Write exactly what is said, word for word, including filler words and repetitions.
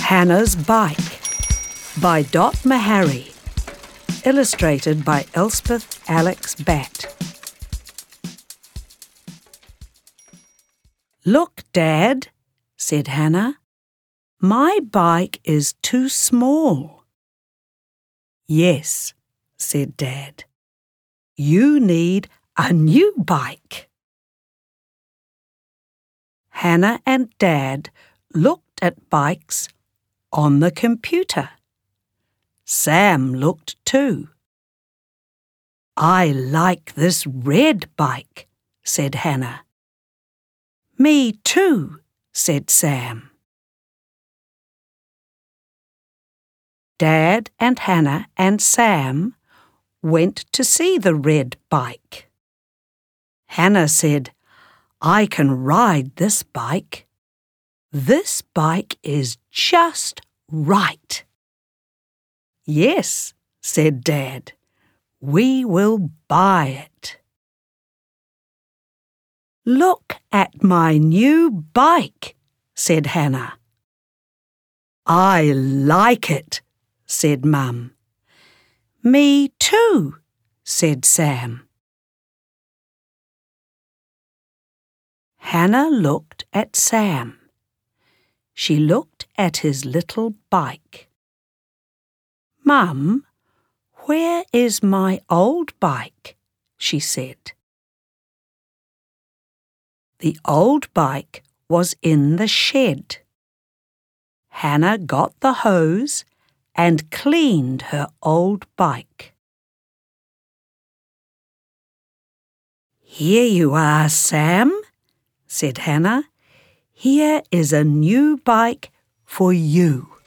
Hannah's Bike by Dot Mahari. Illustrated by Elspeth Alex Batt. "Look, Dad," said Hannah. "My bike is too small." "Yes," said Dad. "You need a new bike." Hannah and Dad looked at bikes on the computer. Sam looked too. "I like this red bike," said Hannah. "Me too," said Sam. Dad and Hannah and Sam went to see the red bike. Hannah said, "I can ride this bike. This bike is just right." "Yes," said Dad, "we will buy it." "Look at my new bike," said Hannah. "I like it," said Mum. "Me too," said Sam. Hannah looked at Sam. She looked at his little bike. "Mum, where is my old bike?" she said. The old bike was in the shed. Hannah got the hose and cleaned her old bike. "Here you are, Sam," said Hannah. "Here is a new bike for you."